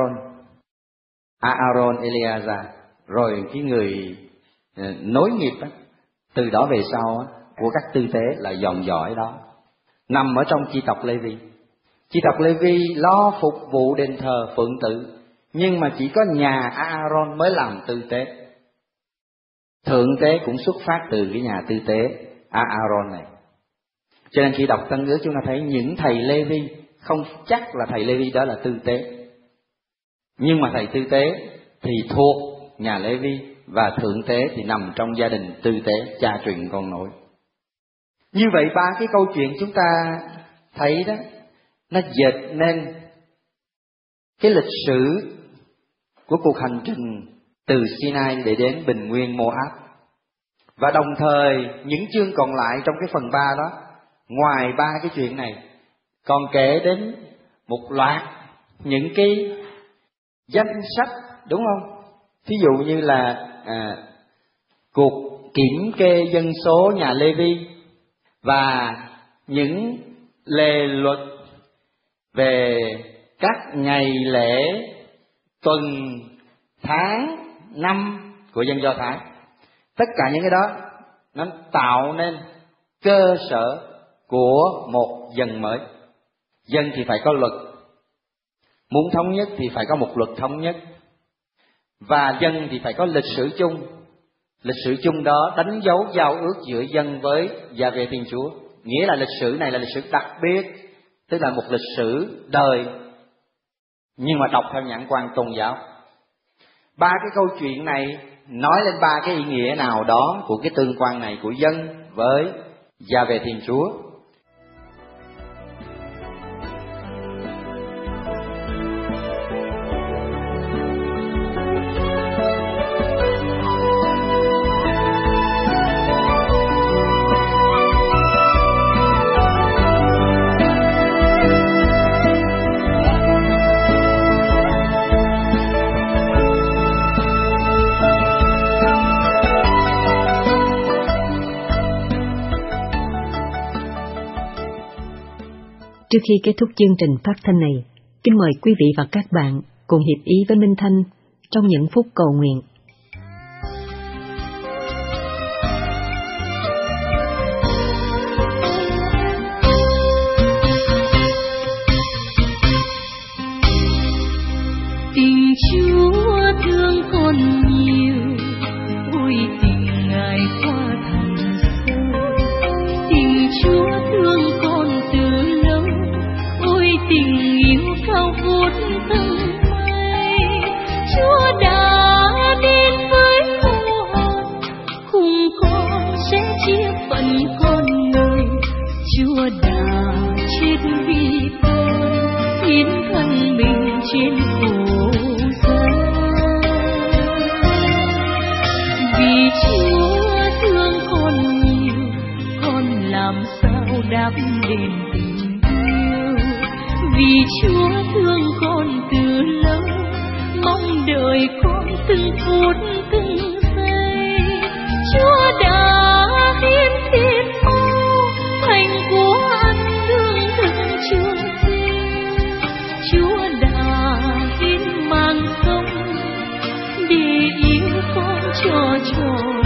Aaron, Eleazar. Rồi cái người nối nghiệp đó, từ đó về sau đó, của các tư tế là dòng dõi đó, nằm ở trong chi tộc Lê-vi. Chi tộc Lê-vi lo phục vụ đền thờ phượng tự, nhưng mà chỉ có nhà Aaron mới làm tư tế. Thượng tế cũng xuất phát từ cái nhà tư tế Aaron này. Cho nên khi đọc Tân Ước chúng ta thấy những thầy Lê-vi không chắc là thầy Lê-vi đó là tư tế, nhưng mà thầy tư tế thì thuộc nhà Lê-vi, và thượng tế thì nằm trong gia đình tư tế, cha truyền con nối. Như vậy ba cái câu chuyện chúng ta thấy đó, nó dệt nên cái lịch sử của cuộc hành trình từ Sinai để đến bình nguyên Moab. Và đồng thời những chương còn lại trong cái phần 3 đó, ngoài ba cái chuyện này, còn kể đến một loạt những cái danh sách, đúng không? Thí dụ như là cuộc kiểm kê dân số nhà Lê-vi và những lề luật về các ngày lễ, tuần, tháng, năm của dân Do Thái. Tất cả những cái đó nó tạo nên cơ sở của một dân mới. Dân thì phải có luật, muốn thống nhất thì phải có một luật thống nhất, và dân thì phải có lịch sử chung. Lịch sử chung đó đánh dấu giao ước giữa dân với Giê-hô-va Thiên Chúa. Nghĩa là lịch sử này là lịch sử đặc biệt, tức là một lịch sử đời, nhưng mà đọc theo nhãn quan tôn giáo. Ba cái câu chuyện này nói lên ba cái ý nghĩa nào đó của cái tương quan này của dân với Giê-hô-va Thiên Chúa. Trước khi kết thúc chương trình phát thanh này, kính mời quý vị và các bạn cùng hiệp ý với Minh Thanh trong những phút cầu nguyện. Tình Chúa thương con nhiều, ôi tình Ngài qua thành sâu. Tình Chúa thương con từ lâu, ôi tình yêu cao vút từng mây. Chúa đã đến với cô hồn, cùng con sẽ chia phận con người. Chúa đã chết vì con, hiến thân mình trên phổ giá. Vì Chúa thương con nhiều, con làm sao đáp đền tình yêu. Vì Chúa thương con từ lâu, mong đợi con từng phút từng giây. Chúa đã hiến thiên máu, thành của ăn lương thực trường sinh. Chúa đã hiến mang sống để yêu con cho trọn.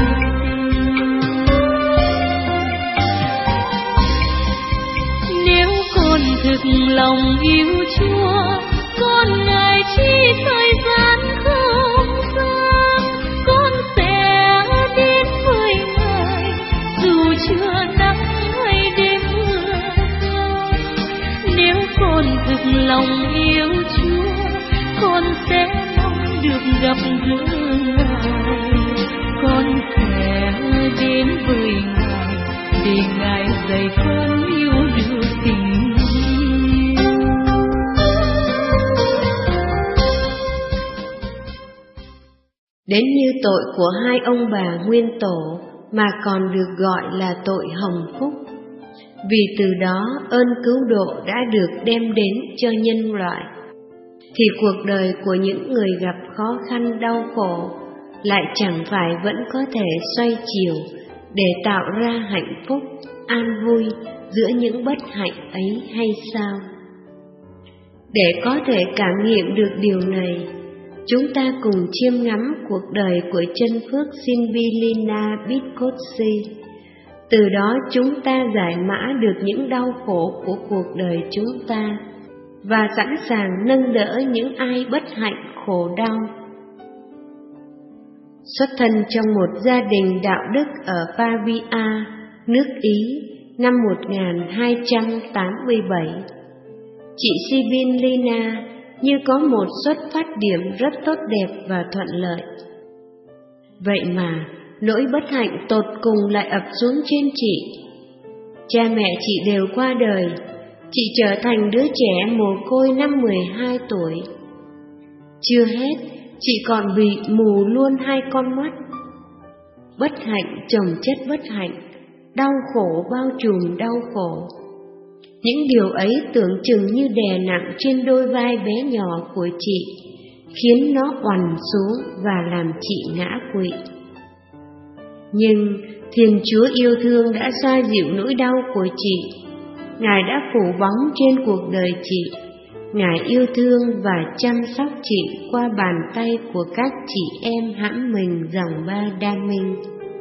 Nếu con thực lòng yêu Chúa, con ngại chi thời gian không gian. Con sẽ đến với Ngài, dù chưa nắng hay đêm mưa rông. Nếu con thực lòng yêu Chúa, con sẽ mong được gặp gỡ Ngài. Con sẽ đến với Ngài, để Ngài dạy con yêu được tình yêu. Đến như tội của hai ông bà nguyên tổ mà còn được gọi là tội hồng phúc. Vì từ đó ơn cứu độ đã được đem đến cho nhân loại, thì cuộc đời của những người gặp khó khăn đau khổ lại chẳng phải vẫn có thể xoay chiều để tạo ra hạnh phúc, an vui giữa những bất hạnh ấy hay sao? Để có thể cảm nghiệm được điều này, chúng ta cùng chiêm ngắm cuộc đời của chân phước Sinvilina Bitkotsi. Từ đó chúng ta giải mã được những đau khổ của cuộc đời chúng ta và sẵn sàng nâng đỡ những ai bất hạnh khổ đau. Xuất thân trong một gia đình đạo đức ở Pavia, nước Ý, năm 1287, chị Sibyllina như có một xuất phát điểm rất tốt đẹp và thuận lợi. Vậy mà nỗi bất hạnh tột cùng lại ập xuống trên chị. Cha mẹ chị đều qua đời, chị trở thành đứa trẻ mồ côi năm 12 tuổi. Chưa hết, chị còn bị mù luôn 2 con mắt. Bất hạnh chồng chất bất hạnh, đau khổ bao trùm đau khổ. Những điều ấy tưởng chừng như đè nặng trên đôi vai bé nhỏ của chị, khiến nó oằn xuống và làm chị ngã quỵ. Nhưng Thiên Chúa yêu thương đã xoa dịu nỗi đau của chị. Ngài đã phủ bóng trên cuộc đời chị. Ngài yêu thương và chăm sóc chị qua bàn tay của các chị em hãm mình dòng ba đa minh.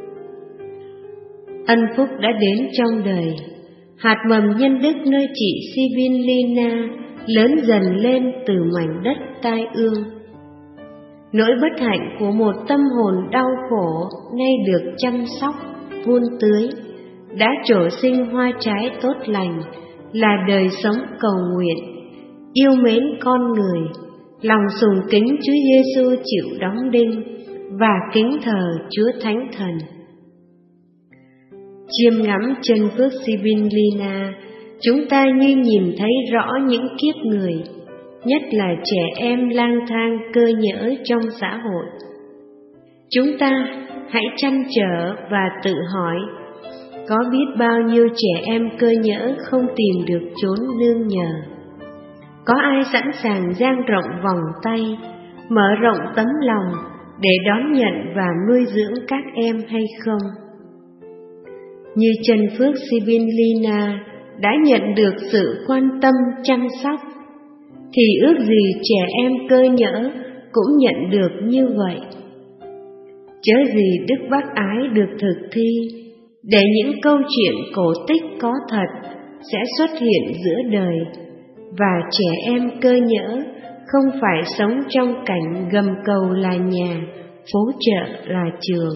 Ân phúc đã đến trong đời. Hạt mầm nhân đức nơi chị Sibyllina lớn dần lên từ mảnh đất tai ương. Nỗi bất hạnh của một tâm hồn đau khổ nay được chăm sóc, vun tưới, đã trổ sinh hoa trái tốt lành, là đời sống cầu nguyện, yêu mến con người, lòng sùng kính Chúa Giêsu chịu đóng đinh và kính thờ Chúa Thánh Thần. Chiêm ngắm chân phước Sibyllina, chúng ta như nhìn thấy rõ những kiếp người, nhất là trẻ em lang thang cơ nhỡ trong xã hội. Chúng ta hãy trăn trở và tự hỏi, có biết bao nhiêu trẻ em cơ nhỡ không tìm được chốn nương nhờ? Có ai sẵn sàng dang rộng vòng tay, mở rộng tấm lòng để đón nhận và nuôi dưỡng các em hay không? Như chân phước Sibyllina đã nhận được sự quan tâm chăm sóc, thì ước gì trẻ em cơ nhỡ cũng nhận được như vậy. Chớ gì Đức Bác Ái được thực thi, để những câu chuyện cổ tích có thật sẽ xuất hiện giữa đời, và trẻ em cơ nhỡ không phải sống trong cảnh gầm cầu là nhà, phố chợ là trường.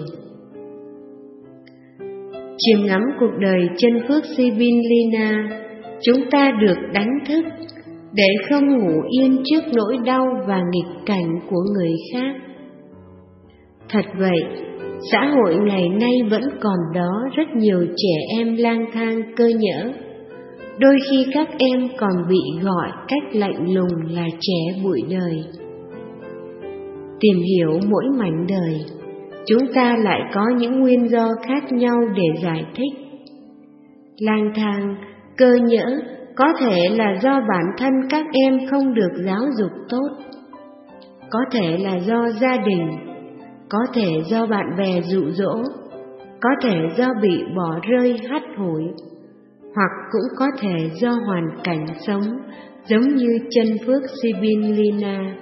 Chiêm ngắm cuộc đời chân phước Sibyllina, chúng ta được đánh thức để không ngủ yên trước nỗi đau và nghịch cảnh của người khác. Thật vậy, xã hội ngày nay vẫn còn đó rất nhiều trẻ em lang thang cơ nhỡ. Đôi khi các em còn bị gọi cách lạnh lùng là trẻ bụi đời. Tìm hiểu mỗi mảnh đời, chúng ta lại có những nguyên do khác nhau để giải thích. Lang thang, cơ nhỡ có thể là do bản thân các em không được giáo dục tốt, có thể là do gia đình, có thể do bạn bè dụ dỗ, có thể do bị bỏ rơi hắt hủi, hoặc cũng có thể do hoàn cảnh sống giống như chân phước Sibyllina.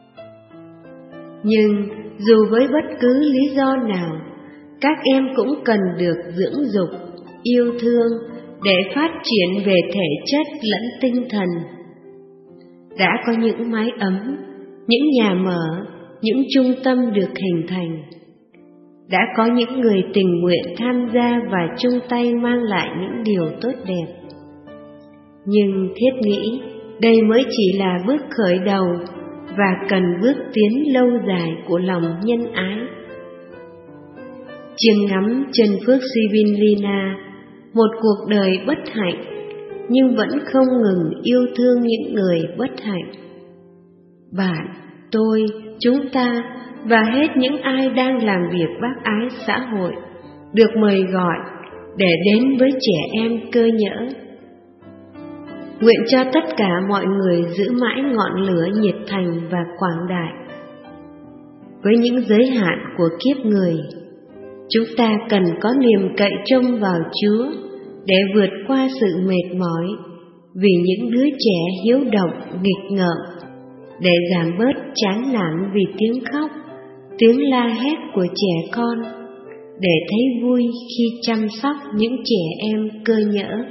Nhưng dù với bất cứ lý do nào, các em cũng cần được dưỡng dục, yêu thương để phát triển về thể chất lẫn tinh thần. Đã có những mái ấm, những nhà mở, những trung tâm được hình thành. Đã có những người tình nguyện tham gia và chung tay mang lại những điều tốt đẹp. Nhưng thiết nghĩ đây mới chỉ là bước khởi đầu và cần bước tiến lâu dài của lòng nhân ái. Chiêm ngắm chân phước Sibyllina, một cuộc đời bất hạnh nhưng vẫn không ngừng yêu thương những người bất hạnh. Bạn, tôi, chúng ta và hết những ai đang làm việc bác ái xã hội được mời gọi để đến với trẻ em cơ nhỡ. Nguyện cho tất cả mọi người giữ mãi ngọn lửa nhiệt thành và quảng đại. Với những giới hạn của kiếp người, chúng ta cần có niềm cậy trông vào Chúa để vượt qua sự mệt mỏi vì những đứa trẻ hiếu động, nghịch ngợm, để giảm bớt chán nản vì tiếng khóc, tiếng la hét của trẻ con, để thấy vui khi chăm sóc những trẻ em cơ nhỡ.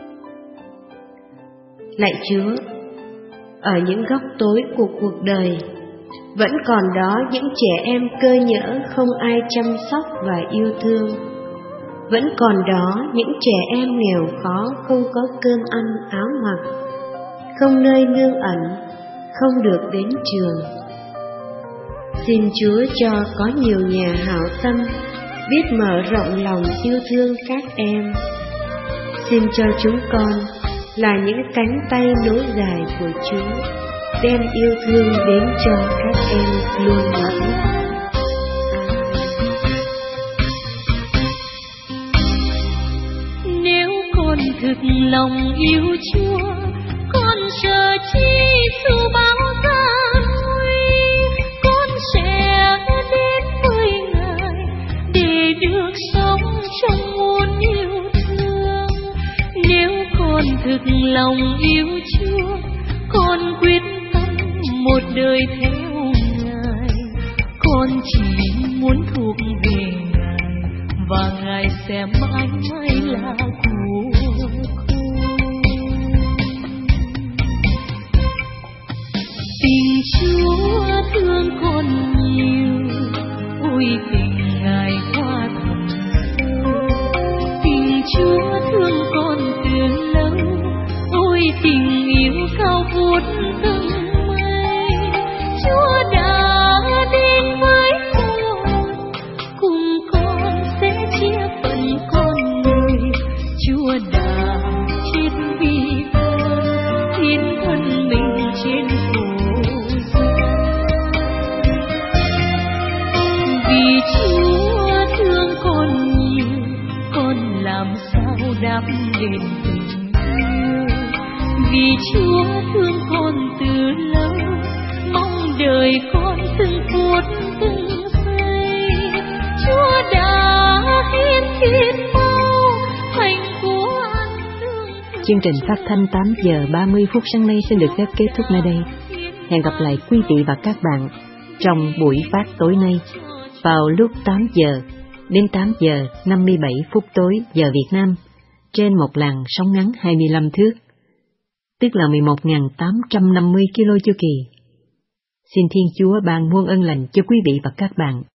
Lạy Chúa, ở những góc tối của cuộc đời, vẫn còn đó những trẻ em cơ nhỡ không ai chăm sóc và yêu thương. Vẫn còn đó những trẻ em nghèo khó không có cơm ăn áo mặc, không nơi nương ẩn, không được đến trường. Xin Chúa cho có nhiều nhà hảo tâm biết mở rộng lòng yêu thương các em. Xin cho chúng con là những cánh tay nối dài của Chúa, đem yêu thương đến cho các em luôn mãi. Nếu con thực lòng yêu Chúa, con sợ chi dù bao gian nguy, con sẽ đến với Ngài để được sống trong muôn yêu thương. Nếu con thực lòng yêu Chúa, con quyết tâm một đời theo Ngài, con chỉ muốn thuộc về Ngài và Ngài sẽ mãi mãi là của con. Tình Chúa thương con nhiều, ôi tình Ngài qua thẳm sâu. Tình Chúa thương con từ lâu, ôi tình yêu cao vút tầng mây. Chúa đã đến với con, cùng con sẽ chia phần con người. Chúa đã chết vì con, hiến thân mình trên vì Chúa thương con nhiều, con làm sao đáp đền tình yêu. Vì Chúa thương con từ lâu, mong đời con từng phút từng giây. Chúa đã hiến thịt máu, thành của ăn lương. Chương trình phát thanh 8 giờ 30 phút sáng nay xin được phép kết thúc nơi đây. Hẹn gặp lại quý vị và các bạn trong buổi phát tối nay vào lúc 8 giờ đến 8 giờ 57 phút tối giờ Việt Nam trên một làn sóng ngắn 25 thước, tức là 11.850 km chu kỳ. Xin Thiên Chúa ban muôn ân lành cho quý vị và các bạn.